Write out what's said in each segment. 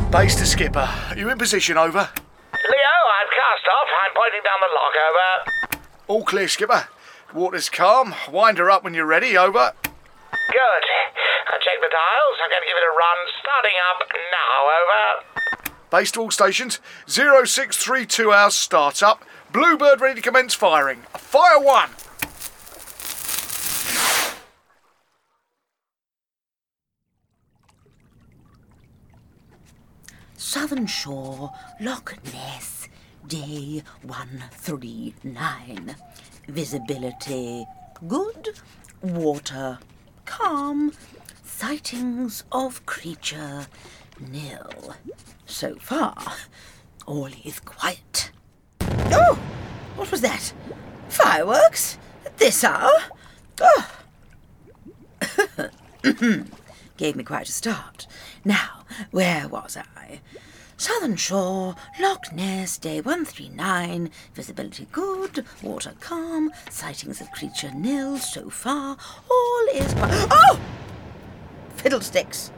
Base to skipper. You in position, over? Leo, I've cast off. I'm pointing down the lock, over. All clear, skipper. Water's calm. Wind her up when you're ready, over. Good. I checked the dials. I'm going to give it a run. Starting up now, over. Base to all stations. 0632 hours start up. Bluebird ready to commence firing. Fire 1. Southern Shore, Loch Ness, day 139. Visibility good, water calm, sightings of creature nil. So far, all is quiet. Oh, what was that? Fireworks? At this hour? Oh. Gave me quite a start. Now, where was I? Southern Shore, Loch Ness, day 139, visibility good, water calm, sightings of creature nil, so far, all is quiet. Oh! Fiddlesticks.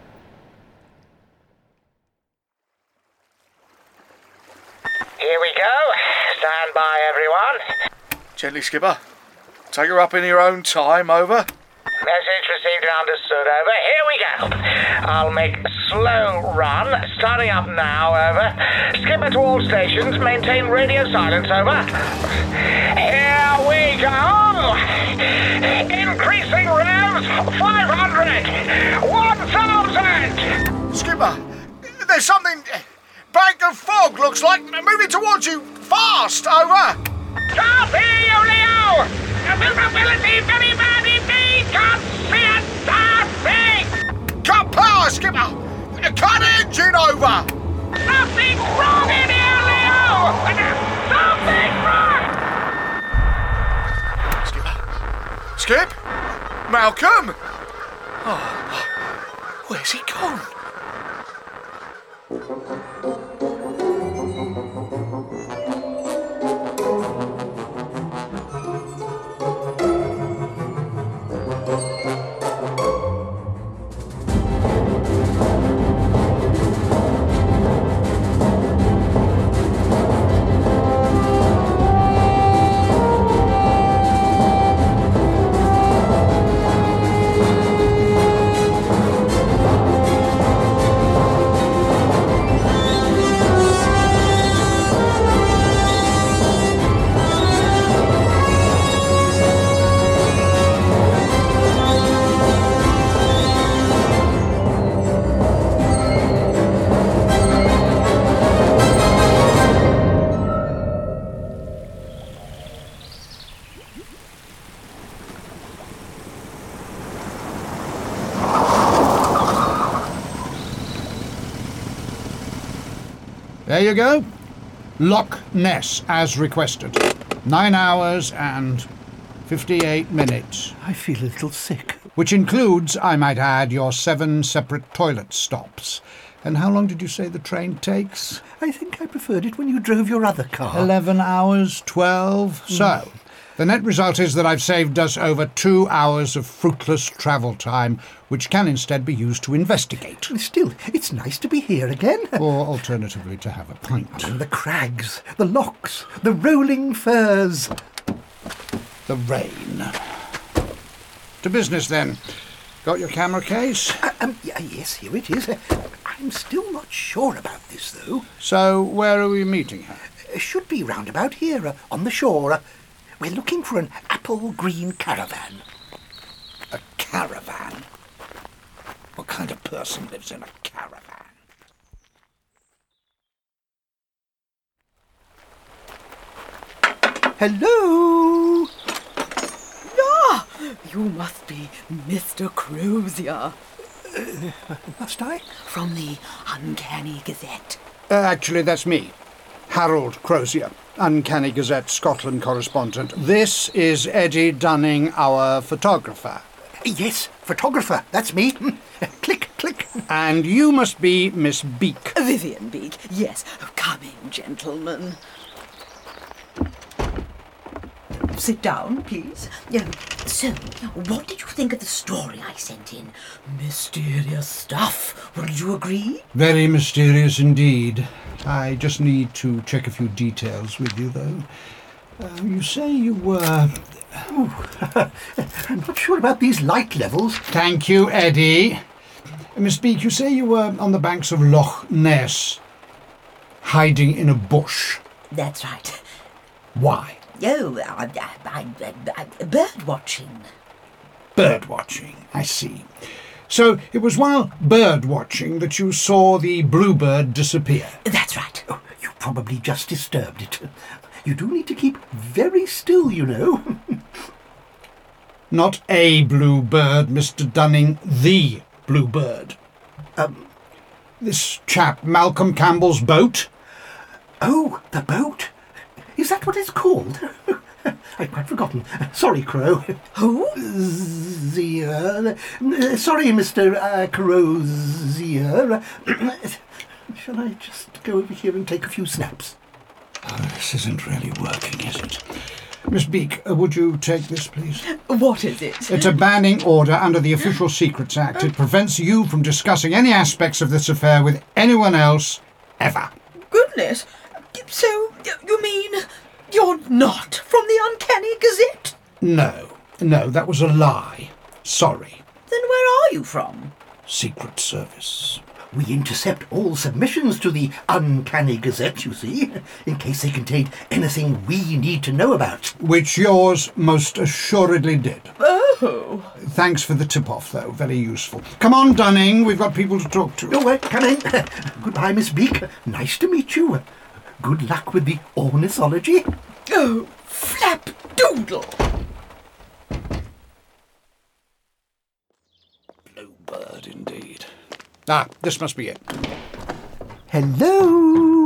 Here we go. Stand by, everyone. Gently, skipper. Take her up in your own time, over. Message received and understood, over. Here we go. I'll make a slow run. Starting up now, over. Skipper to all stations. Maintain radio silence, over. Here we go. Increasing revs. 500. 1,000. Skipper, there's something... Bank of fog, looks like. Moving towards you. Fast, over. Can't hear you, Leo. Visibility very bad indeed. Can't see a darn thing. Cut power, skipper. Cut engine, over. Something wrong in here, Leo. Something wrong. Skip? Malcolm? Oh, where's he gone? There you go. Loch Ness, as requested. 9 hours and 58 minutes. I feel a little sick. Which includes, I might add, your 7 separate toilet stops. And how long did you say the train takes? I think I preferred it when you drove your other car. 11 hours, 12. So, the net result is that I've saved us over 2 hours of fruitless travel time, which can instead be used to investigate. Still, it's nice to be here again. Or alternatively to have a pint. And the crags, the lochs, the rolling firs. The rain. To business then. Got your camera case? Yes, here it is. I'm still not sure about this, though. So, where are we meeting her? Should be round about here, on the shore. We're looking for an apple green caravan. A caravan? What kind of person lives in a caravan? Hello? Ah, you must be Mr. Crozier. Must I? From the Uncanny Gazette. Actually, that's me. Harold Crozier, Uncanny Gazette Scotland correspondent. This is Eddie Dunning, our photographer. Yes, photographer, that's me. Click, click. And you must be Miss Beak. Vivian Beak, yes. Come in, gentlemen. sit down, please. So, what did you think of the story I sent in? Mysterious stuff, would you agree? Very mysterious indeed. I just need to check a few details with you, though. You say you were... I'm not sure about these light levels. Thank you, Eddie. Miss Beak, you say you were on the banks of Loch Ness, hiding in a bush. That's right. Why? Oh, bird watching. Bird watching, I see. So it was while bird watching that you saw the bluebird disappear. That's right. Oh, you probably just disturbed it. You do need to keep very still, you know. Not a bluebird, Mr. Dunning, the bluebird. This chap, Malcolm Campbell's boat? Oh, the boat? Is that what it's called? I'd quite forgotten. Sorry, Crow. Who? Sorry, Mr. Crozier. Shall I just go over here and take a few snaps? Oh, this isn't really working, is it? Miss Beak, would you take this, please? What is it? It's a banning order under the Official Secrets Act. It prevents you from discussing any aspects of this affair with anyone else, ever. Goodness. So, you mean you're not from the Uncanny Gazette? No, that was a lie. Sorry. Then where are you from? Secret Service. We intercept all submissions to the Uncanny Gazette, you see, in case they contain anything we need to know about. Which yours most assuredly did. Oh. Thanks for the tip-off, though. Very useful. Come on, Dunning. We've got people to talk to. Oh, come in. Goodbye, Miss Beak. Nice to meet you. Good luck with the ornithology. Oh, flapdoodle. Bluebird, indeed. Ah, this must be it. Hello?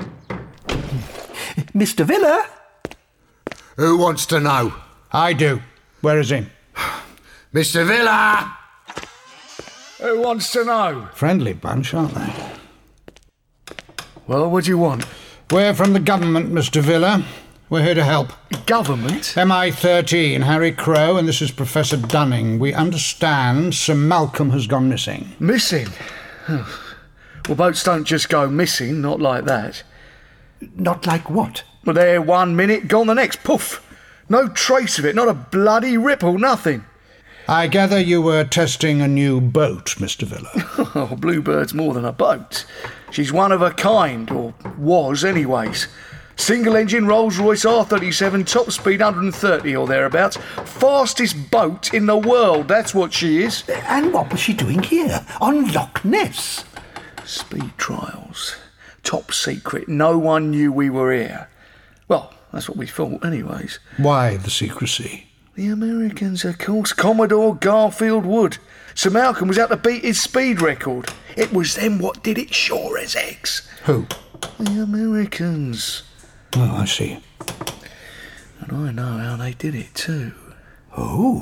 Mr. Villa? Who wants to know? I do. Where is he? Mr. Villa! Who wants to know? Friendly bunch, aren't they? Well, what do you want? We're from the government, Mr. Villa. We're here to help. Government? MI13, Harry Crow, and this is Professor Dunning. We understand Sir Malcolm has gone missing. Missing? Well, boats don't just go missing, not like that. Not like what? Well, they're 1 minute, gone the next. Poof! No trace of it, not a bloody ripple, nothing. I gather you were testing a new boat, Mr. Villa. Oh, Bluebird's more than a boat. She's one of a kind, or was anyways. Single-engine Rolls-Royce R37, top speed 130 or thereabouts. Fastest boat in the world, that's what she is. And what was she doing here, on Loch Ness? Speed trials. Top secret. No one knew we were here. Well, that's what we thought anyways. Why the secrecy? The Americans, of course. Commodore Garfield Wood. Sir Malcolm was out to beat his speed record. It was them what did it sure as eggs. Who? The Americans. Oh, I see. And I know how they did it too. Oh,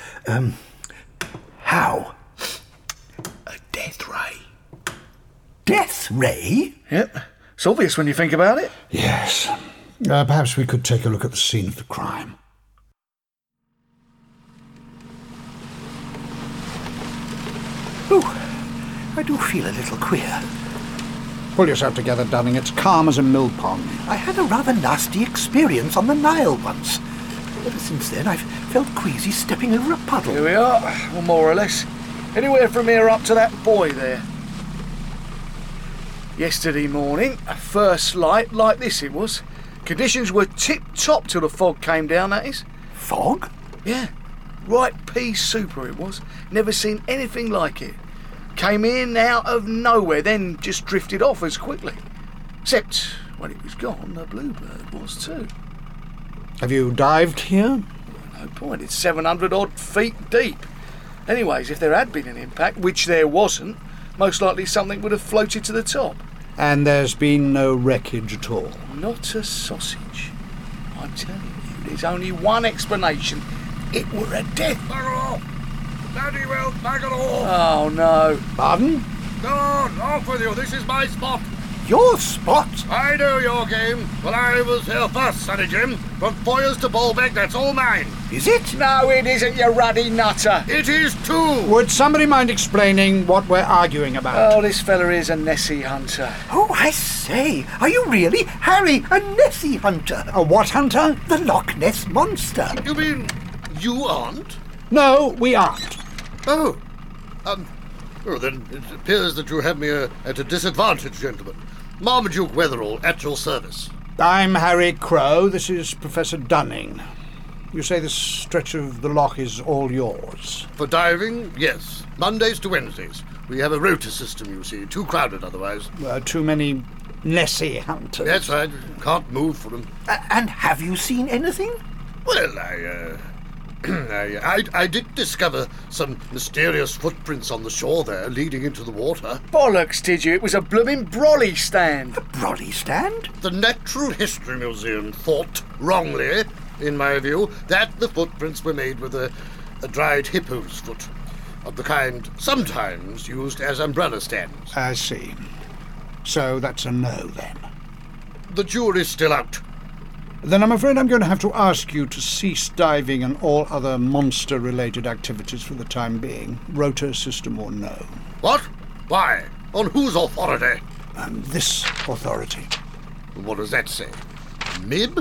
how? A death ray. Death ray? Yep. It's obvious when you think about it. Yes. Perhaps we could take a look at the scene of the crime. Oh, I do feel a little queer. Pull yourself together, Dunning. It's calm as a mill pond. I had a rather nasty experience on the Nile once. Ever since then, I've felt queasy stepping over a puddle. Here we are, well, more or less. Anywhere from here up to that buoy there. Yesterday morning, a first light like this it was. Conditions were tip-top till the fog came down, that is. Fog? Yeah, right pea super it was. Never seen anything like it. Came in out of nowhere, then just drifted off as quickly. Except when it was gone, the Bluebird was too. Have you dived here? No point, it's 700 odd feet deep. Anyways, if there had been an impact, which there wasn't, most likely something would have floated to the top. And there's been no wreckage at all? Not a sausage. I'm telling you, there's only one explanation. It were a death. Bugger off! Bloody well, bugger off! Oh no. Pardon? Go on, off with you, this is my spot. your spot. I know your game. Well, I was here first, Sonny Jim. From Foyers to Bolbeck, that's all mine. Is it? No, it isn't, you ruddy nutter. It is too. Would somebody mind explaining what we're arguing about? Oh, this fella is a Nessie hunter. Oh, I say, are you really Harry, a Nessie hunter? A what hunter? The Loch Ness Monster. You mean you aren't? No, we aren't. Oh. Well, then it appears that you have me at a disadvantage, gentlemen. Marmaduke Weatherall, at your service. I'm Harry Crow. This is Professor Dunning. You say this stretch of the loch is all yours? For diving, yes. Mondays to Wednesdays. We have a rota system, you see. Too crowded otherwise. Too many Nessie hunters. That's right. Can't move for them. And have you seen anything? Well, I did discover some mysterious footprints on the shore there, leading into the water. Bollocks, did you? It was a blooming brolly stand. A brolly stand? The Natural History Museum thought, wrongly, in my view, that the footprints were made with a dried hippo's foot, of the kind sometimes used as umbrella stands. I see. So that's a no, then. The jury's still out. Then I'm afraid I'm going to have to ask you to cease diving and all other monster-related activities for the time being, rota system or no. What? Why? On whose authority? This authority. What does that say? MIB?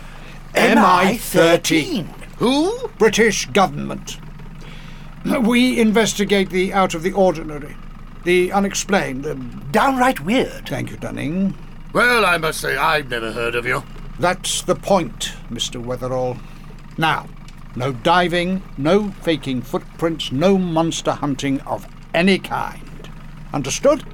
MI-13. Who? British government. We investigate the out of the ordinary, the unexplained, Downright weird. Thank you, Dunning. Well, I must say I've never heard of you. That's the point, Mr. Weatherall. Now, no diving, no faking footprints, no monster hunting of any kind. Understood?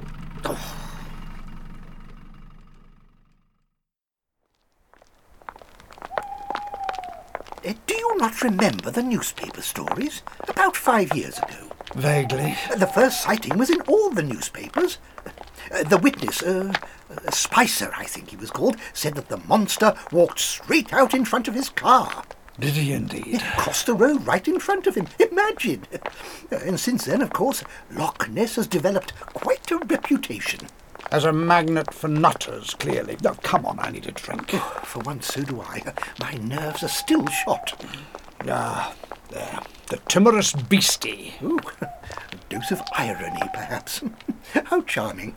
Do you not remember the newspaper stories? About 5 years ago. Vaguely. The first sighting was in all the newspapers. The witness, Spicer, I think he was called, said that the monster walked straight out in front of his car. Did he indeed? It crossed the road right in front of him. Imagine! And since then, of course, Loch Ness has developed quite a reputation. As a magnet for nutters, clearly. Oh, come on, I need a drink. For once, so do I. My nerves are still shot. Ah, there. The timorous beastie. Ooh, a dose of irony, perhaps. How charming.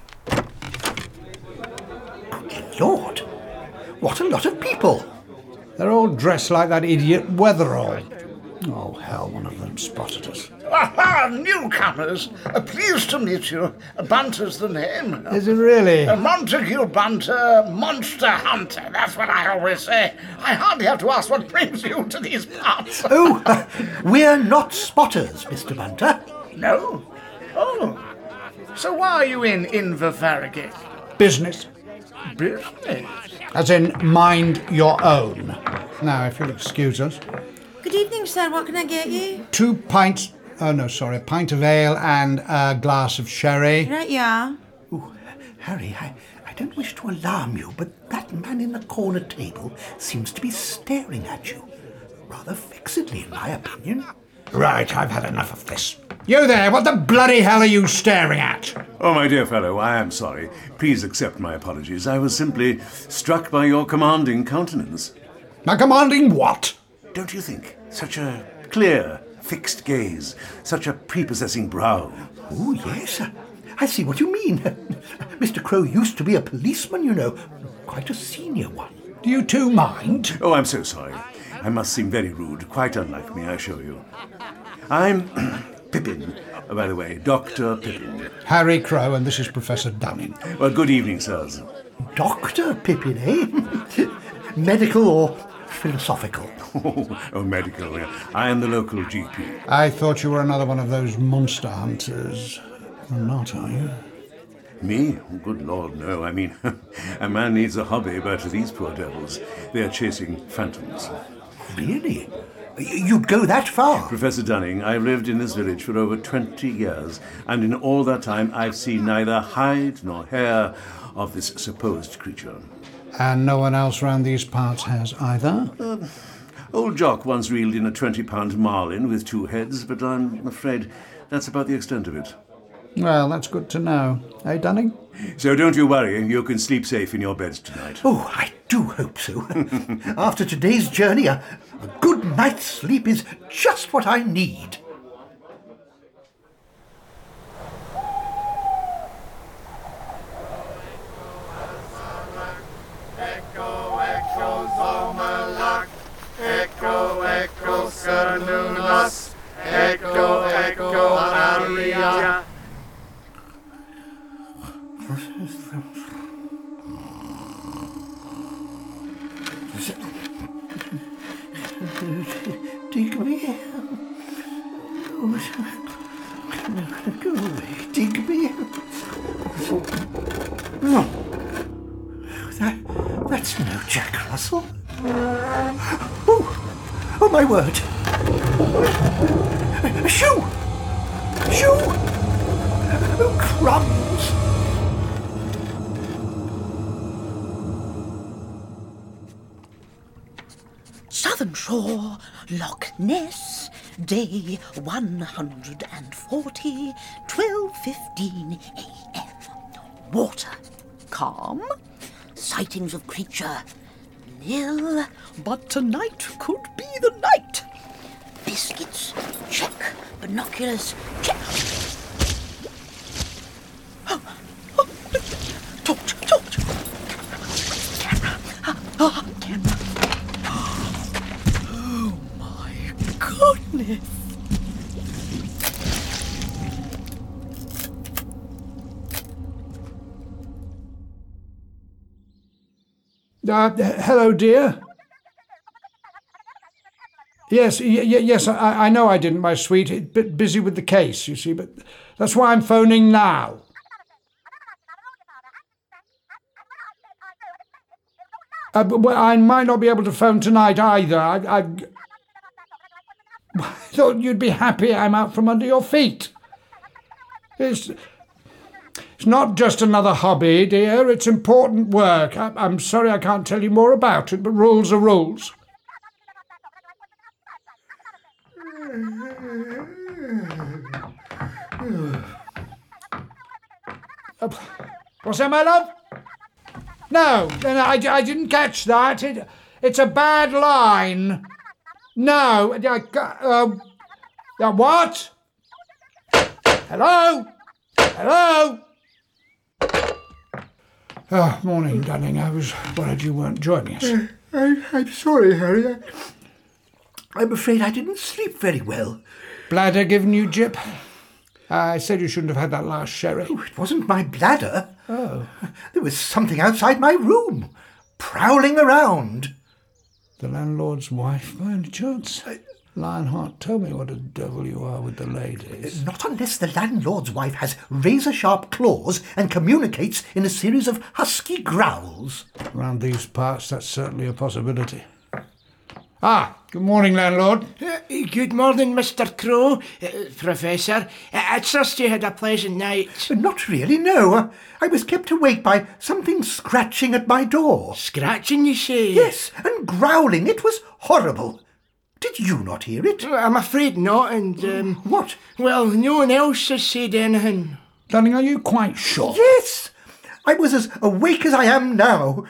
Good Lord, what a lot of people. They're all dressed like that idiot Weatherall. Oh, hell, one of them spotted us. Aha, newcomers! Pleased to meet you. Bunter's the name. Is it really? Montague Bunter, Monster Hunter. That's what I always say. I hardly have to ask what brings you to these parts. Oh, we're not spotters, Mr. Bunter. No? Oh. So why are you in Inverfarragut? Business. Business? As in, mind your own. Now, if you'll excuse us. Good evening, sir. What can I get you? 2 pints... Oh, no, sorry. A pint of ale and a glass of sherry. Right you are. Ooh, Harry, I don't wish to alarm you, but that man in the corner table seems to be staring at you. Rather fixedly, in my opinion. Right, I've had enough of this. You there, what the bloody hell are you staring at? Oh, my dear fellow, I am sorry. Please accept my apologies. I was simply struck by your commanding countenance. My commanding what? Don't you think? Such a clear, fixed gaze, such a prepossessing brow. Oh, yes, I see what you mean. Mr. Crow used to be a policeman, you know. Quite a senior one. Do you two mind? Oh, I'm so sorry. I must seem very rude, quite unlike me, I assure you. I'm Pippin, by the way, Dr. Pippin. Harry Crow, and this is Professor Dunning. Well, good evening, sirs. Dr. Pippin, eh? Medical or philosophical? Oh, medical. Yeah. I am the local GP. I thought you were another one of those monster hunters. You're not, are you? Me? Oh, good Lord, no. I mean, a man needs a hobby, but these poor devils, they are chasing phantoms. Really? You'd go that far? Professor Dunning, I've lived in this village for over 20 years, and in all that time I've seen neither hide nor hair of this supposed creature. And no one else round these parts has either? Old Jock once reeled in a 20-pound marlin with 2 heads, but I'm afraid that's about the extent of it. Well, that's good to know. Eh, Dunning? So don't you worry, you can sleep safe in your beds tonight. Oh, I do hope so. After today's journey, a good night's sleep is just what I need. Echo, echo, Zomalak. Echo, echo, Cernunnos. Echo, echo, Aria. Digby. Go away, Digby. No. That's no Jack Russell. Oh, my word. A shoe! Shoe! Oh, crumbs! Southern Shore, Loch Ness, day 140, 12:15 a.m. Water, calm. Sightings of creature, nil. But tonight could be the night. Biscuits, check. Binoculars, check. Torch. Camera. Camera. Oh, my goodness. Hello, dear. Yes, yes, I know I didn't, my sweet. A bit busy with the case, you see, but that's why I'm phoning now. Well, I might not be able to phone tonight either. I thought you'd be happy I'm out from under your feet. It's not just another hobby, dear. It's important work. I'm sorry I can't tell you more about it, but rules are rules. What's that, my love? No, I didn't catch that. It's a bad line. No, what? Hello? Hello? Oh, morning, Dunning. I was worried you weren't joining us. I'm sorry, Harry. I'm afraid I didn't sleep very well. Bladder given you, Jip? I said you shouldn't have had that last sherry. Oh, it wasn't my bladder. Oh. There was something outside my room, prowling around. The landlord's wife, by any chance? Lionheart, tell me what a devil you are with the ladies. Not unless the landlord's wife has razor-sharp claws and communicates in a series of husky growls. Around these parts, that's certainly a possibility. Ah, good morning, landlord. Good morning, Mr. Crow, Professor. I trust you had a pleasant night. Not really, no. I was kept awake by something scratching at my door. Scratching, you say? Yes, and growling. It was horrible. Did you not hear it? I'm afraid not, and... What? Well, no one else has said anything. Dunning, are you quite sure? Yes! I was as awake as I am now.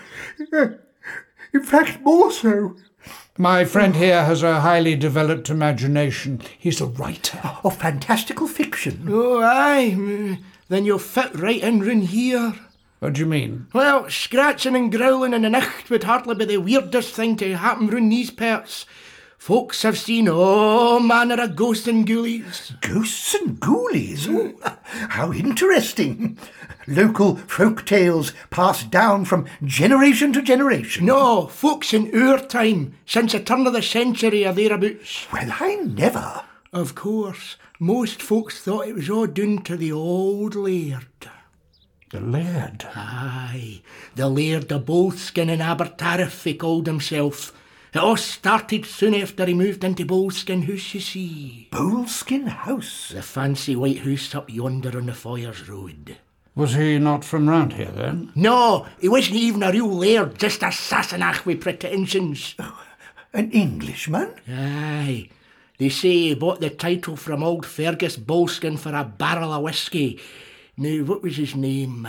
In fact, more so. My friend here has a highly developed imagination. He's a writer. Of fantastical fiction. Oh, aye. Then you'll fit right in round here. What do you mean? Well, scratching and growling in the night would hardly be the weirdest thing to happen round these parts. Folks have seen all manner of ghosts and ghoulies. Ghosts and ghoulies? Oh, how interesting. Local folk tales passed down from generation to generation. No, folks in our time, since the turn of the century or thereabouts. Well, I never. Of course, most folks thought it was all due to the old laird. The laird? Aye, the Laird of Boleskin in Abertariff, he called himself. It all started soon after he moved into Boleskin House, you see. Boleskin House? The fancy white house up yonder on the Foyers Road. Was he not from round here, then? No, he wasn't even a real laird, just a Sassenach with pretensions. Oh, an Englishman? Aye. They say he bought the title from old Fergus Bolskin for a barrel of whiskey. Now, what was his name?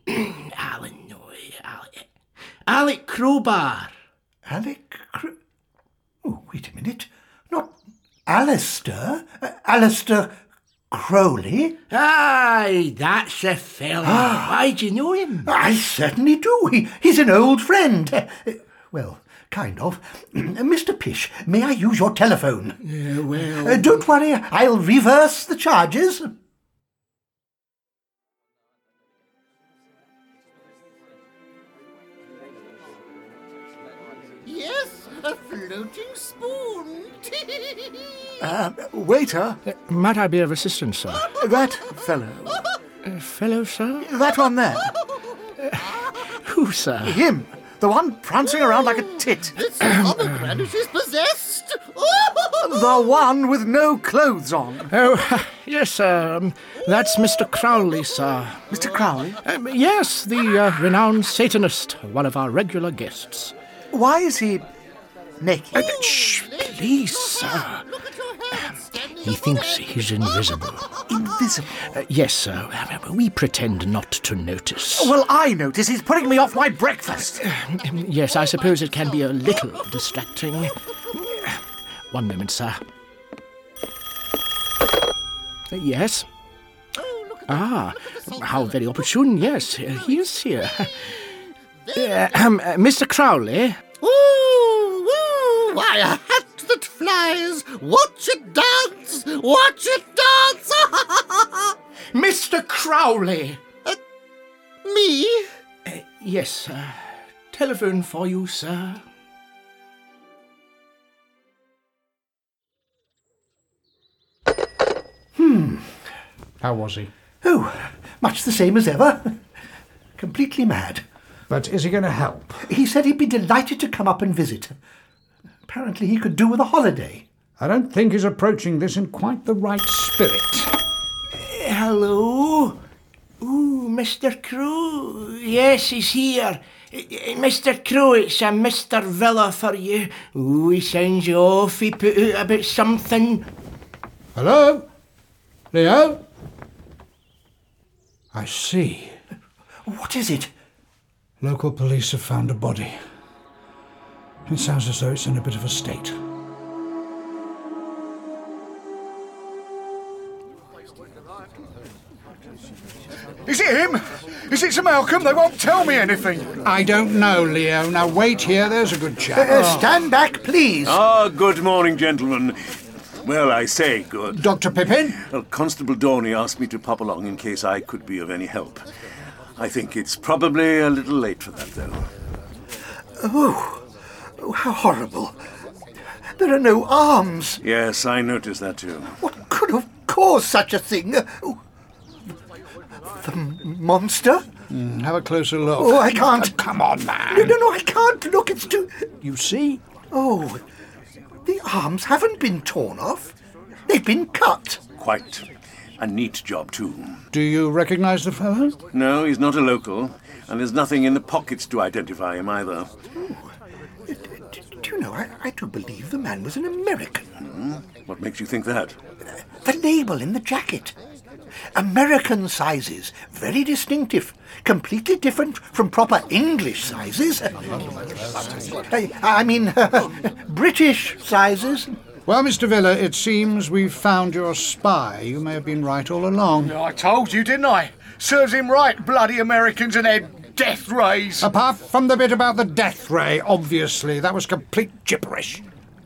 Alec Crowbar. Oh, wait a minute. Not Alistair? Alistair Crowley? Aye, that's the fella. Why, do you know him? I certainly do. He's an old friend. Well, kind of. Mr. Pish, may I use your telephone? Yeah, well... Don't worry, I'll reverse the charges. Yes, a floating spoon. Waiter, Might I be of assistance, sir? that fellow. Fellow, sir? That one there. Who, sir? Him. The one prancing around like a tit. This pomegranate is possessed. The one with no clothes on. Oh, yes, sir. That's Mr. Crowley, sir. Mr. Crowley? Yes, the renowned Satanist, one of our regular guests. Why is he naked? Shh, please, sir. Look at your head, standing He thinks he's invisible. Invisible. Yes, sir. We pretend not to notice. Well, I notice he's putting me off my breakfast. Yes, I suppose it can be a little distracting. One moment, sir. Yes? How very opportune. Yes, he is here. Mr. Crowley? Ooh, why, a hat that flies. Watch it dance. Watch it dance. Mr. Crowley! Me? Yes, sir. Telephone for you, sir. How was he? Oh, much the same as ever. Completely mad. But is he going to help? He said he'd be delighted to come up and visit. Apparently he could do with a holiday. I don't think he's approaching this in quite the right spirit. Hello? Ooh, Mr. Crow. Yes, he's here. Mr. Crow, it's a Mr. Villa for you. Ooh, he sounds awfully put out about something. Hello? Leo? I see. What is it? Local police have found a body. It sounds as though it's in a bit of a state. Is it him? Is it Sir Malcolm? They won't tell me anything. I don't know, Leo. Now wait here, there's a good chap. Stand back, please. Good morning, gentlemen. Well, I say good. Dr. Pippin? Well, Constable Dorney asked me to pop along in case I could be of any help. I think it's probably a little late for that, though. Oh, how horrible. There are no arms. Yes, I noticed that too. What could have caused such a thing? Oh, the monster? Have a closer look. Oh, I can't. Come on, man. No, I can't look. It's too... You see? Oh, the arms haven't been torn off. They've been cut. Quite a neat job, too. Do you recognise the fellow? No, he's not a local, and there's nothing in the pockets to identify him either. Do you know, I do believe the man was an American. What makes you think that? The label in the jacket. American sizes, very distinctive, completely different from proper English sizes. I mean, British sizes. Well, Mr. Villa, it seems we've found your spy. You may have been right all along. I told you, didn't I? Serves him right, bloody Americans and their death rays. Apart from the bit about the death ray, obviously, that was complete gibberish.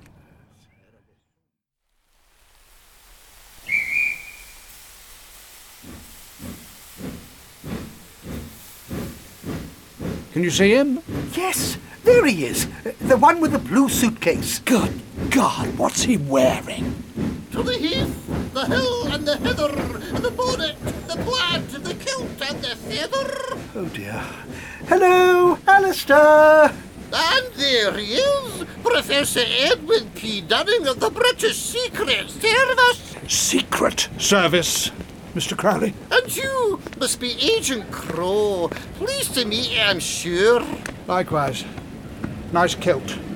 Can you see him? Yes, there he is. The one with the blue suitcase. Good God, what's he wearing? To the heath, the hill and the heather, the bonnet, the plaid, the kilt and the feather. Oh dear. Hello, Alistair. And there he is, Professor Edwin P. Dunning of the British Secret Service. Secret Service, Mr. Crowley. And you must be Agent Crow. Pleased to meet you, I'm sure. Likewise. Nice kilt.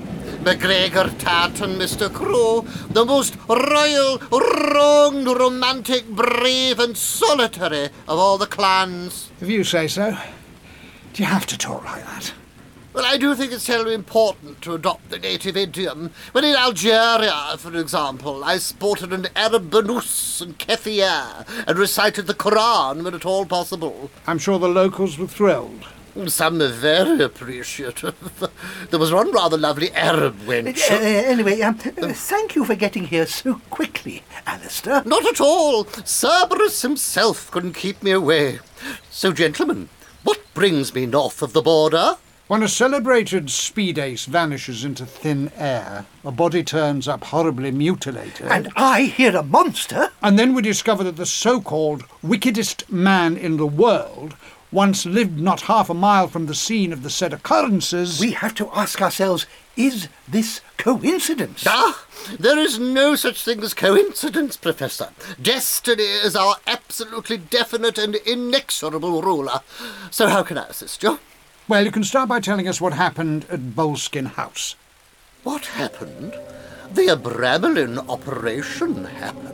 MacGregor Tartan, Mr. Crow, the most royal, wronged, romantic, brave and solitary of all the clans. If you say so. Do you have to talk like that? Well, I do think it's terribly important to adopt the native idiom. When in Algeria, for example, I sported an Arab burnous and keffiyeh and recited the Quran when at all possible. I'm sure the locals were thrilled. Some are very appreciative. There was one rather lovely Arab wench. Anyway, thank you for getting here so quickly, Alistair. Not at all. Cerberus himself couldn't keep me away. So, gentlemen, what brings me north of the border? When a celebrated speed ace vanishes into thin air, a body turns up horribly mutilated. And I hear a monster. And then we discover that the so-called wickedest man in the world once lived not half a mile from the scene of the said occurrences. We have to ask ourselves, is this coincidence? There is no such thing as coincidence, Professor. Destiny is our absolutely definite and inexorable ruler. So how can I assist you? Well, you can start by telling us what happened at Boleskine House. What happened? The Abramelin operation happened.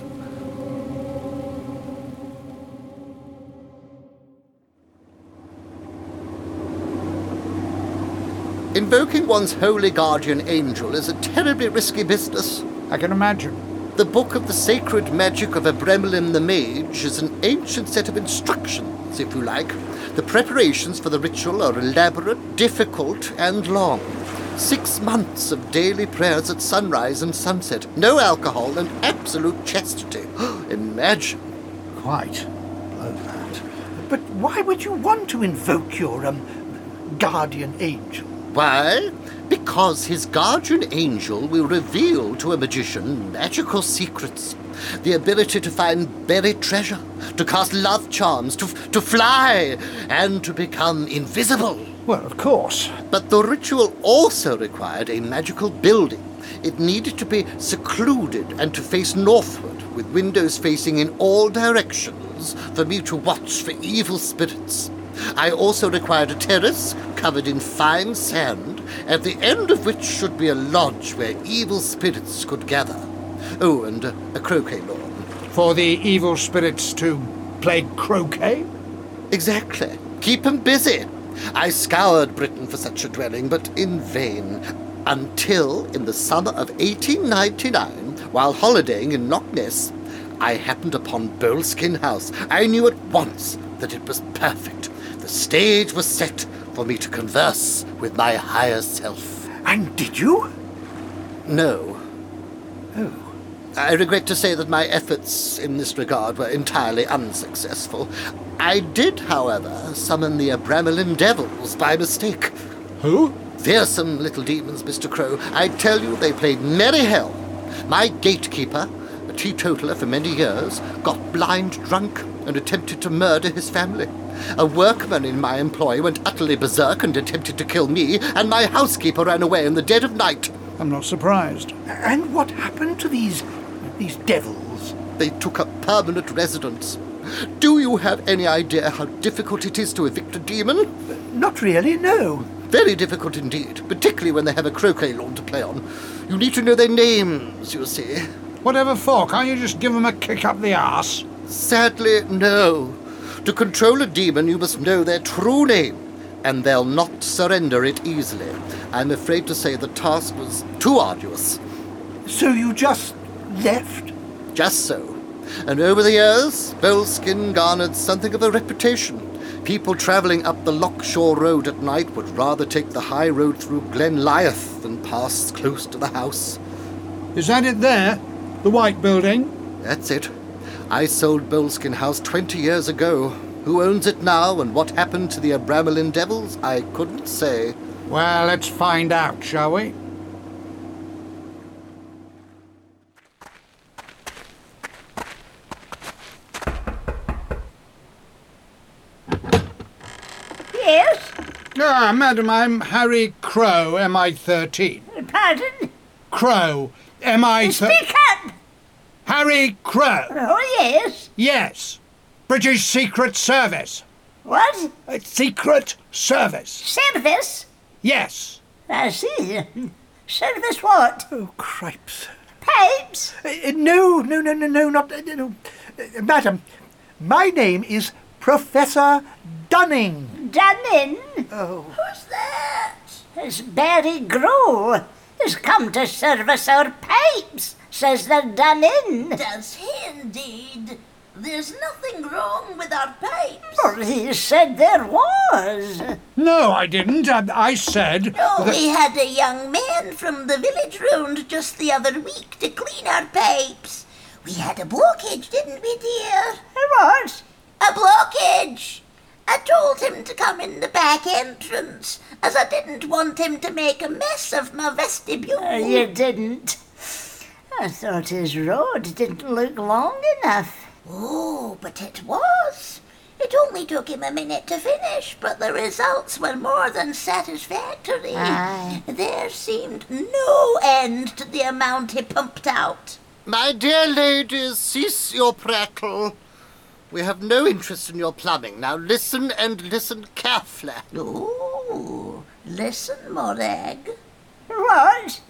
Invoking one's holy guardian angel is a terribly risky business. I can imagine. The Book of the Sacred Magic of Abramelin the Mage is an ancient set of instructions, if you like. The preparations for the ritual are elaborate, difficult, and long. 6 months of daily prayers at sunrise and sunset, no alcohol, and absolute chastity. Imagine. Quite. Blow that. But why would you want to invoke your, guardian angel? Why? Because his guardian angel will reveal to a magician magical secrets. The ability to find buried treasure, to cast love charms, to fly, and to become invisible. Well, of course. But the ritual also required a magical building. It needed to be secluded and to face northward, with windows facing in all directions for me to watch for evil spirits. I also required a terrace covered in fine sand, at the end of which should be a lodge where evil spirits could gather. Oh, and a croquet lawn. For the evil spirits to play croquet? Exactly. Keep 'em busy. I scoured Britain for such a dwelling, but in vain. Until, in the summer of 1899, while holidaying in Loch Ness, I happened upon Boleskine House. I knew at once that it was perfect. The stage was set for me to converse with my higher self. And did you? No. Oh. I regret to say that my efforts in this regard were entirely unsuccessful. I did, however, summon the Abramelin devils by mistake. Who? Fearsome little demons, Mr. Crow. I tell you, they played merry hell. My gatekeeper, a teetotaler for many years, got blind drunk and attempted to murder his family. A workman in my employ went utterly berserk and attempted to kill me, and my housekeeper ran away in the dead of night. I'm not surprised. And what happened to these devils? They took up permanent residence. Do you have any idea how difficult it is to evict a demon? Not really, no. Very difficult indeed, particularly when they have a croquet lawn to play on. You need to know their names, you see. Whatever for, can't you just give them a kick up the arse? Sadly, no. To control a demon, you must know their true name, and they'll not surrender it easily. I'm afraid to say the task was too arduous. So you just left? Just so. And over the years, Boleskine garnered something of a reputation. People travelling up the Lochshore Road at night would rather take the high road through Glen Lyeth than pass close to the house. Is that it there? The white building? That's it. I sold Boleskine House 20 years ago. Who owns it now and what happened to the Abramelin devils, I couldn't say. Well, let's find out, shall we? Yes? Ah, madam, I'm Harry Crow, MI13. Pardon? Crow, MI13. Speak up! Harry Crow. Oh, yes. Yes. British Secret Service. What? Secret Service. Service? Yes. I see. Service what? Oh, cripes. Pipes? No, not... no. Madam, my name is Professor Dunning. Dunning? Oh. Who's that? It's Barry Grow. He's come to service our pipes, says the Dunning. Does he indeed? There's nothing wrong with our pipes. Well, he said there was. No, I didn't. I said... No, that- we had a young man from the village round just the other week to clean our pipes. We had a blockage, didn't we, dear? What? A blockage. I told him to come in the back entrance, as I didn't want him to make a mess of my vestibule. You didn't. I thought his road didn't look long enough. Oh, but it was. It only took him a minute to finish, but the results were more than satisfactory. Aye. There seemed no end to the amount he pumped out. My dear ladies, cease your prattle. We have no interest in your plumbing. Now listen and listen carefully. Oh, listen, Morag. What?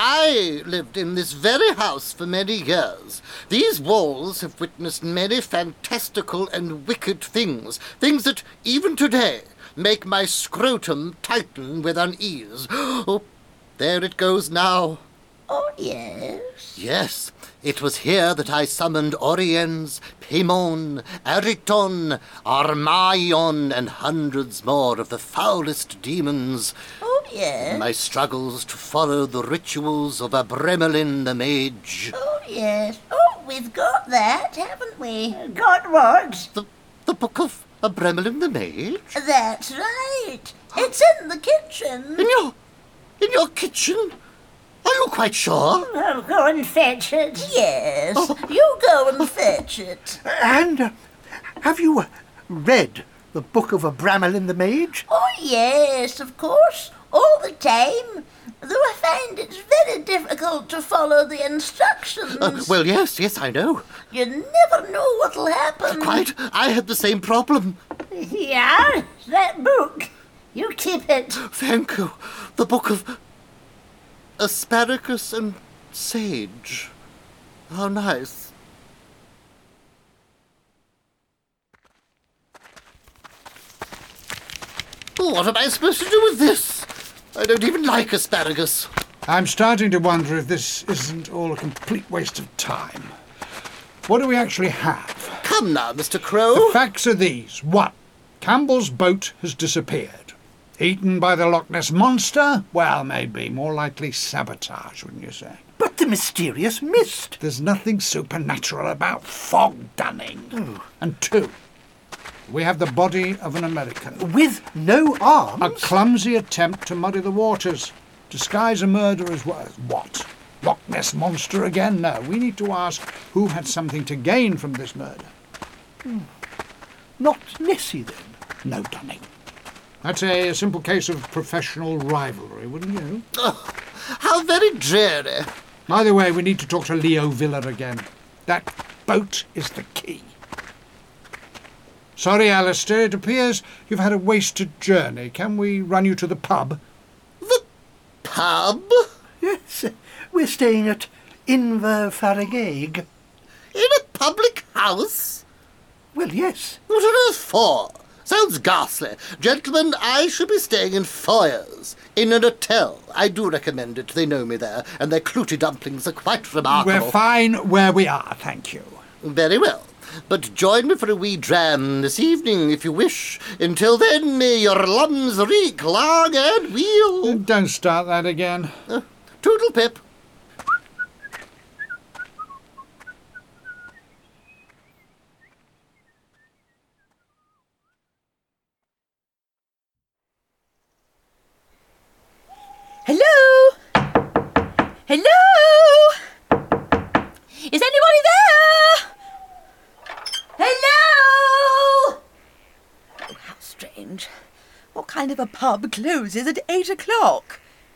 I lived in this very house for many years. These walls have witnessed many fantastical and wicked things, things that even today make my scrotum tighten with unease. Oh, there it goes now. Oh, yes. Yes, it was here that I summoned Oriens, Paimon, Ariton, Armaion, and hundreds more of the foulest demons. Oh, yes. In my struggles to follow the rituals of Abremelin the Mage. Oh, yes. Oh, we've got that, haven't we? Got what? The book of Abremelin the Mage? That's right. It's in the kitchen. In your kitchen? Are you quite sure? I'll go and fetch it. Yes, you go and fetch it. And have you read the book of Abramelin the Mage? Oh, yes, of course. All the time. Though I find it's very difficult to follow the instructions. Well, yes, I know. You never know what'll happen. Quite. I had the same problem. Yeah, that book. You keep it. Thank you. The book of Asparagus and Sage. How nice. What am I supposed to do with this? I don't even like asparagus. I'm starting to wonder if this isn't all a complete waste of time. What do we actually have? Come now, Mr. Crow. The facts are these. 1. Campbell's boat has disappeared. Eaten by the Loch Ness Monster? Well, maybe. More likely sabotage, wouldn't you say? But the mysterious mist. There's nothing supernatural about fog, Dunning. Oh. And 2. We have the body of an American. With no arms? A clumsy attempt to muddy the waters. Disguise a murder as well. What? Loch Ness Monster again? No, we need to ask who had something to gain from this murder. Not Nessie, then? No, Dunning. That's a simple case of professional rivalry, wouldn't you? Oh, how very dreary. Either way, we need to talk to Leo Villa again. That boat is the key. Sorry, Alistair, it appears you've had a wasted journey. Can we run you to the pub? The pub? Yes, we're staying at Inverfarigeg. In a public house? Well, yes. What on earth for? Sounds ghastly. Gentlemen, I should be staying in foyers, in an hotel. I do recommend it. They know me there, and their clooty dumplings are quite remarkable. We're fine where we are, thank you. Very well. But join me for a wee dram this evening, if you wish. Until then, may your lums reek long and weal. Don't start that again. Toodle pip. Hello? Hello? Is anybody there? Hello? Oh, how strange. What kind of a pub closes at 8 o'clock?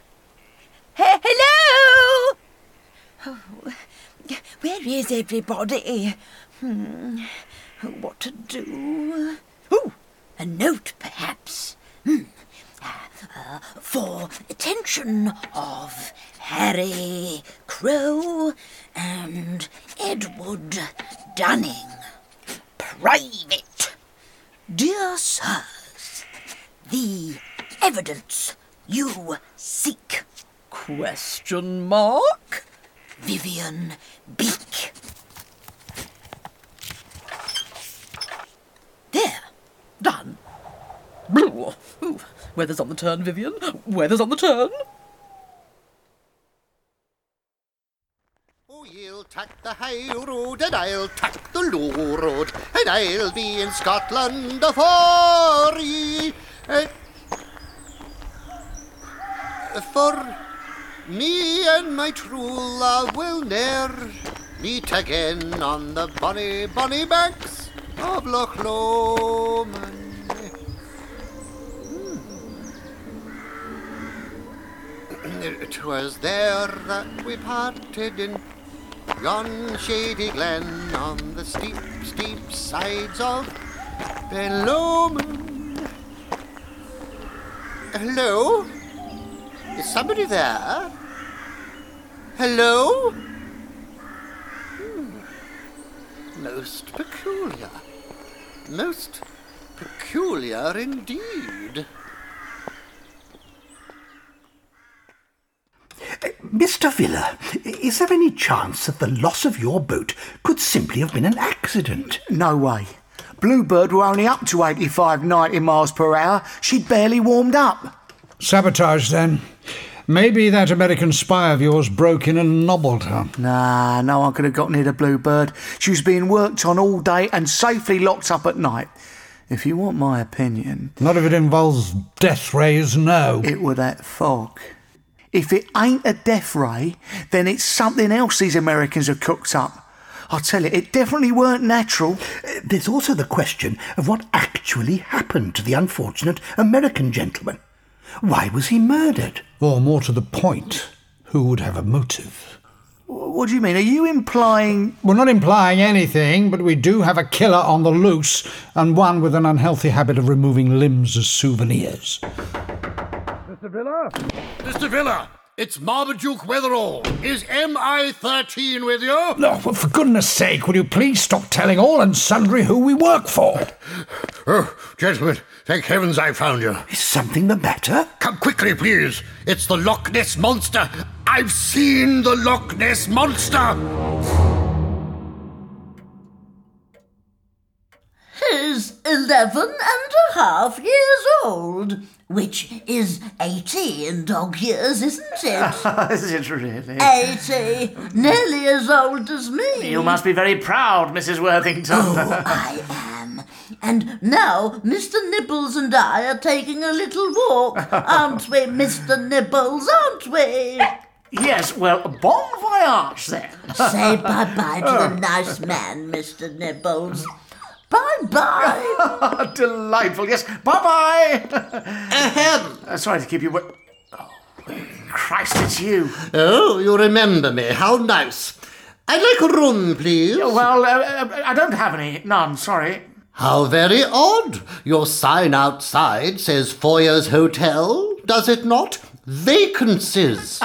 Hello? Oh, where is everybody? What to do? Oh, a note, perhaps. For attention of Harry Crow and Edward Dunning. Private. Dear sirs, the evidence you seek? Question mark. Vivian Beak. There. Done. Ooh, weather's on the turn, Vivian. Weather's on the turn. Oh, you'll tack the high road, and I'll tack the low road, and I'll be in Scotland afore ye. For me and my true love will ne'er meet again on the bonny, bonny banks of Loch Lomond. 'Twas there that we parted in yon shady glen on the steep, steep sides of Ben Lomond. Hello? Is somebody there? Hello? Most peculiar. Most peculiar indeed. Mr. Villa, is there any chance that the loss of your boat could simply have been an accident? No way. Bluebird were only up to 85, 90 miles per hour. She'd barely warmed up. Sabotage, then. Maybe that American spy of yours broke in and nobbled her. Nah, no one could have got near the Bluebird. She was being worked on all day and safely locked up at night. If you want my opinion... Not if it involves death rays, no. It were that fog. If it ain't a death ray, then it's something else these Americans have cooked up. I tell you, it definitely weren't natural. There's also the question of what actually happened to the unfortunate American gentleman. Why was he murdered? Or more to the point, who would have a motive? What do you mean? Are you implying... We're not implying anything, but we do have a killer on the loose, and one with an unhealthy habit of removing limbs as souvenirs. Mr. Villa? Mr. Villa, it's Marmaduke Weatherall. Is MI13 with you? No, well, for goodness sake, will you please stop telling all and sundry who we work for? Oh, gentlemen, thank heavens I found you. Is something the matter? Come quickly, please. It's the Loch Ness Monster. I've seen the Loch Ness Monster. He's 11.5 years old, which is 80 in dog years, isn't it? Is it really? 80, nearly as old as me. You must be very proud, Mrs. Worthington. Oh, I am. And now Mr. Nibbles and I are taking a little walk, aren't we, Mr. Nibbles, aren't we? Yes, well, bon voyage, then. Say bye-bye to the nice man, Mr. Nibbles. Bye-bye. Delightful, yes. Bye-bye. Ahem. Sorry to keep you... Oh, Christ, it's you. Oh, you remember me. How nice. I'd like a room, please. Well, I don't have any. None, sorry. How very odd. Your sign outside says Foyer's Hotel, does it not? Vacancies.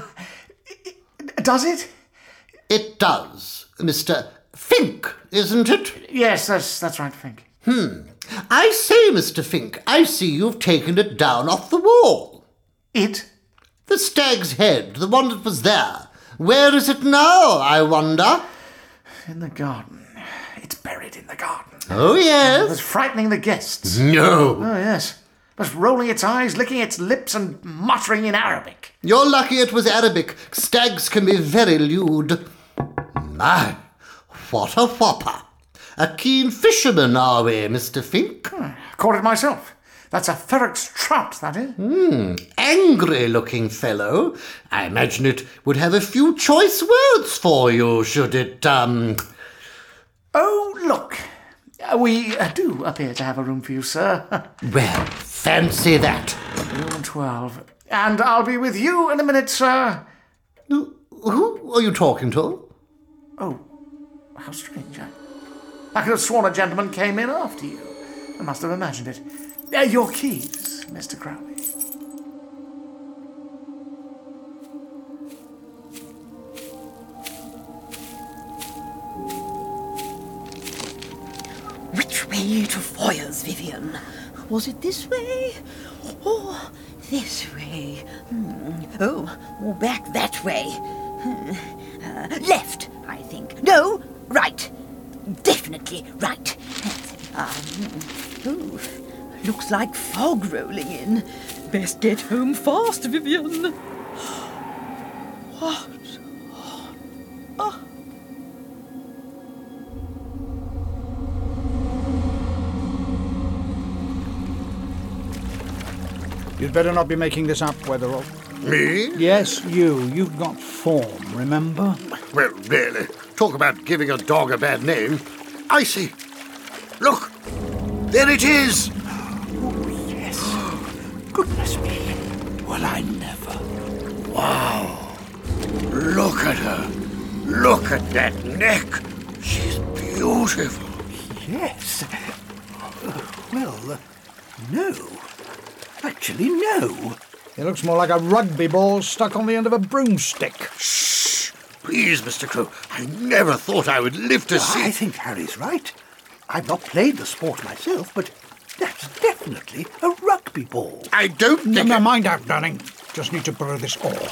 Does it? It does, Mr. Fink, isn't it? Yes, that's right, Fink. I say, Mr. Fink, I see you've taken it down off the wall. It? The stag's head, the one that was there. Where is it now, I wonder? In the garden. It's buried in the garden. Oh, It yes. was frightening the guests. No. Oh, yes. It was rolling its eyes, licking its lips, and muttering in Arabic. You're lucky it was Arabic. Stags can be very lewd. My, what a whopper. A keen fisherman, are we, Mr. Fink? Caught it myself. That's a ferret's trout, that is. Angry-looking fellow. I imagine it would have a few choice words for you, should it, Oh, look. We do appear to have a room for you, sir. Well, fancy that. Room 12. And I'll be with you in a minute, sir. Who are you talking to? Oh, how strange. I could have sworn a gentleman came in after you. I must have imagined it. Your keys, Mr. Crowley. way to Foyers, Vivian? Was it this way? Or this way? Oh, or back that way? Left, I think. No, right. Definitely right. Looks like fog rolling in. Best get home fast, Vivian. What? Oh. You'd better not be making this up, Weatherall. Me? Yes, you. You've got form, remember? Well, really, talk about giving a dog a bad name. I see. Look, there it is. Oh, yes. Goodness me. Well, I never. Wow. Look at her. Look at that neck. She's beautiful. Yes. Well, no. Actually, no. It looks more like a rugby ball stuck on the end of a broomstick. Shh! Please, Mr. Crow. I never thought I would live to see... I think Harry's right. I've not played the sport myself, but that's definitely a rugby ball. I don't think... No, mind out, darling. Just need to borrow this oar.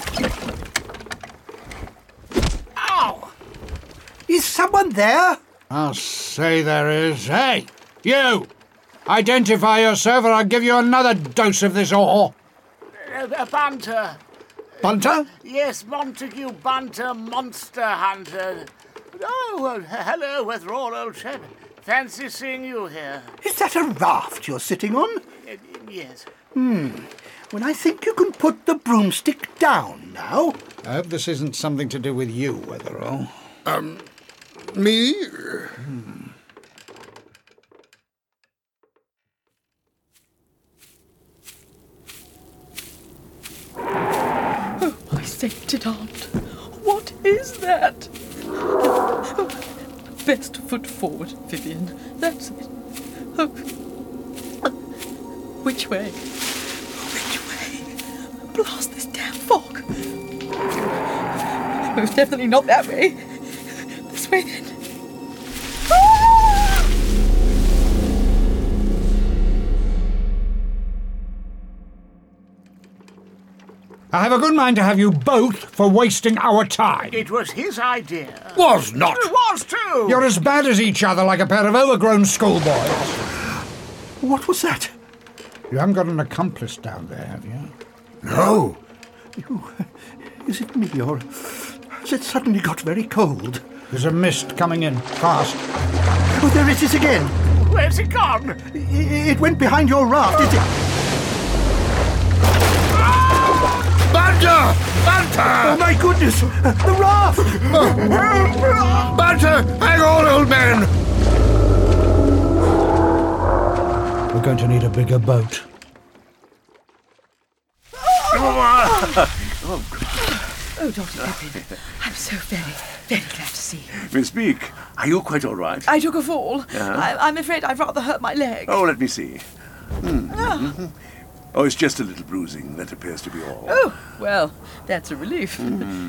Ow! Is someone there? I'll say there is. Hey, you! Identify yourself or I'll give you another dose of this oar. Bunter. Bunter? Yes, Montague Bunter, monster hunter. Oh, well, hello, Weatherall, old chap. Fancy seeing you here. Is that a raft you're sitting on? Yes. Well, I think you can put the broomstick down now. I hope this isn't something to do with you, Weatherall. Me? My sainted aunt, what is that? Best foot forward, Vivian. That's it. Oh. Which way? Which way? Blast this damn fog. Most definitely not that way. This way then. Ah! I have a good mind to have you both for wasting our time. It was his idea. Was not. It was too. You're as bad as each other, like a pair of overgrown schoolboys. What was that? You haven't got an accomplice down there, have you? No. Is it me, or has it suddenly got very cold? There's a mist coming in, fast. Oh, there it is again. Where's it gone? It went behind your raft, is it? Bunter! Bunter! Oh, my goodness! The raft! Bunter! Hang on, old man! We're going to need a bigger boat. Oh, Dr. Pippin, I'm so very glad to see you. Miss Beak, are you quite all right? I took a fall. Yeah? I'm afraid I've rather hurt my leg. Oh, let me see. Oh, it's just a little bruising. That appears to be all. Oh, well, that's a relief.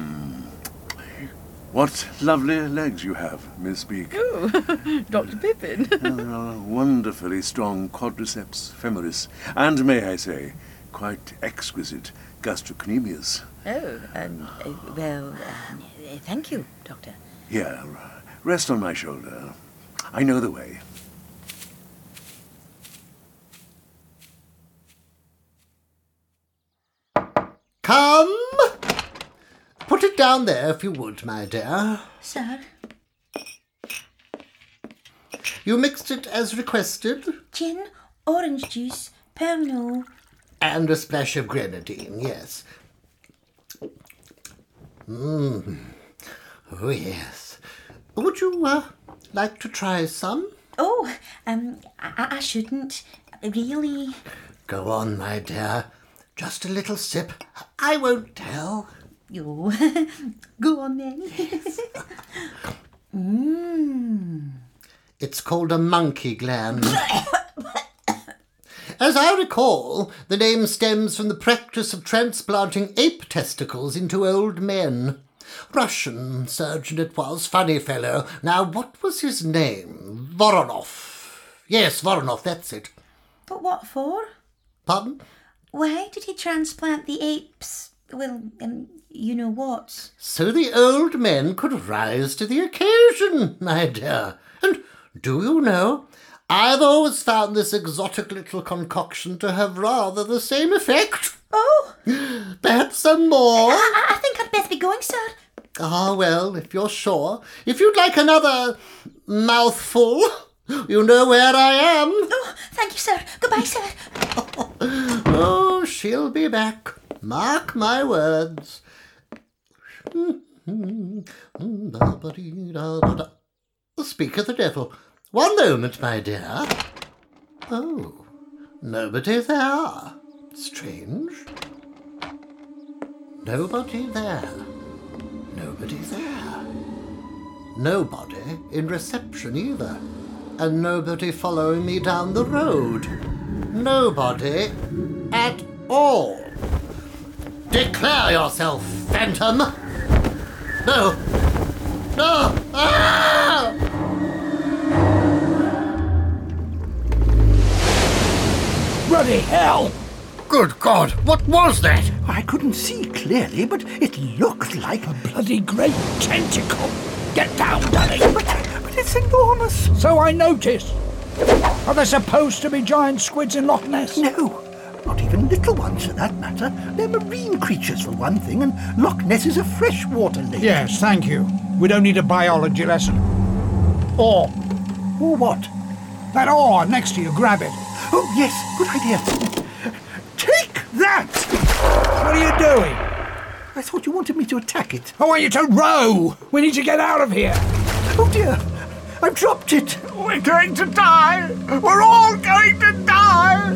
What lovely legs you have, Miss Beak. Oh, Dr. Pippin. Wonderfully strong quadriceps femoris, and may I say, quite exquisite gastrocnemius. Oh, well, thank you, Doctor. Here, rest on my shoulder. I know the way. Come! Put it down there if you would, my dear. Sir? You mixed it as requested? Gin, orange juice, Pernod. And a splash of grenadine, yes. Oh, yes. Would you, like to try some? Oh, I shouldn't. Really? Go on, my dear. Just a little sip. I won't tell. You. Go on then. It's called a monkey gland. As I recall, the name stems from the practice of transplanting ape testicles into old men. Russian surgeon it was, funny fellow. Now, what was his name? Voronov. Yes, Voronov, that's it. But what for? Pardon? Why did he transplant the apes? Well, you know what? So the old men could rise to the occasion, my dear. And do you know, I've always found this exotic little concoction to have rather the same effect. Oh! Perhaps some more? I think I'd best be going, sir. Ah, well, if you're sure. If you'd like another mouthful, you know where I am. Oh, thank you, sir. Goodbye, sir. Oh, she'll be back. Mark my words. Speak of the devil. One moment, my dear. Oh, nobody there. Strange. Nobody there. Nobody there. Nobody in reception either. And nobody following me down the road. Nobody at all. Declare yourself, phantom! No! No! Ah! Bloody hell! Good God, what was that? I couldn't see clearly, but it looked like a bloody great tentacle. Get down, Dunning! But it's enormous. So I noticed. Are there supposed to be giant squids in Loch Ness? No. Not even little ones, for that matter. They're marine creatures, for one thing, and Loch Ness is a freshwater lake. Yes, thank you. We don't need a biology lesson. Or what? That oar next to you, grab it. Oh, yes, good idea. Take that! What are you doing? I thought you wanted me to attack it. I want you to row! We need to get out of here! Oh, dear. I've dropped it. We're going to die! We're all going to die!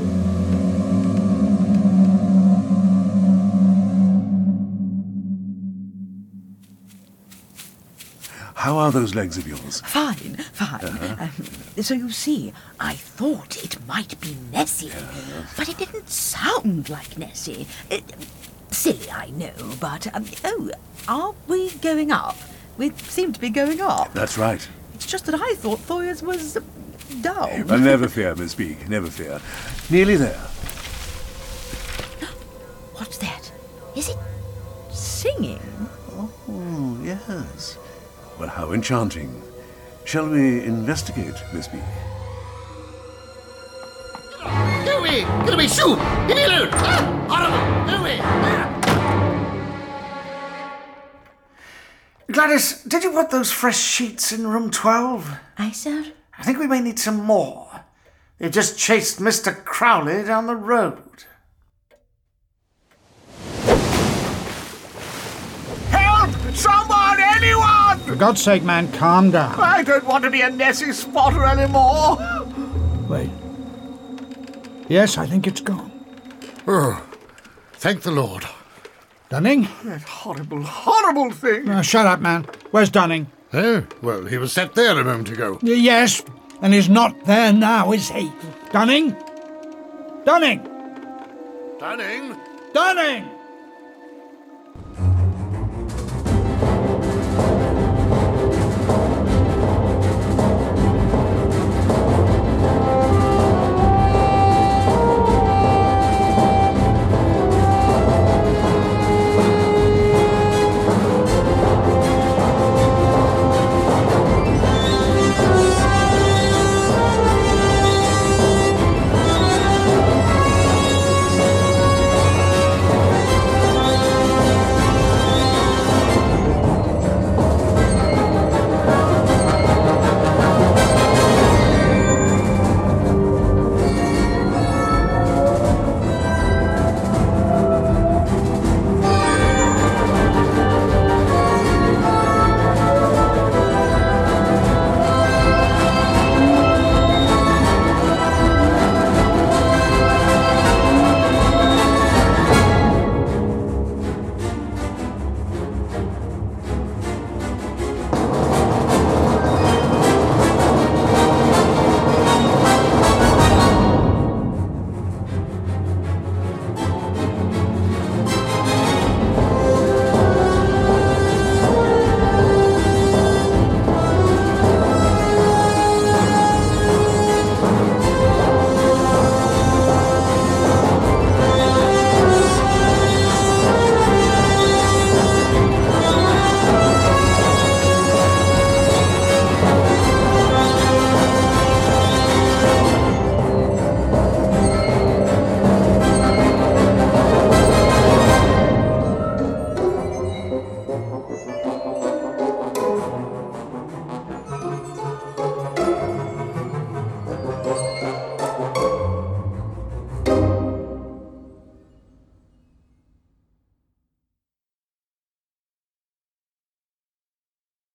How are those legs of yours? Fine. So you see, I thought it might be Nessie, but it didn't sound like Nessie. Silly, I know, but... are we going up? We seem to be going up. That's right. It's just that I thought Thoyer's was down. Well, never fear, Miss Beak, never fear. Nearly there. What's that? Is it singing? Oh, yes. Well, how enchanting. Shall we investigate, Miss Beak? Go away! Get away! Shoo! Leave me alone! Ah! Horrible! Go away! Gladys, did you put those fresh sheets in room 12? Aye, sir. I think we may need some more. They've just chased Mr. Crowley down the road. Help! Someone! Anyone! For God's sake, man, calm down. I don't want to be a Nessie spotter anymore. Wait. Yes, I think it's gone. Oh, thank the Lord. Dunning? That horrible, horrible thing. Shut up, man. Where's Dunning? Oh, well, he was sat there a moment ago. Yes, and he's not there now, is he? Dunning? Dunning! Dunning? Dunning!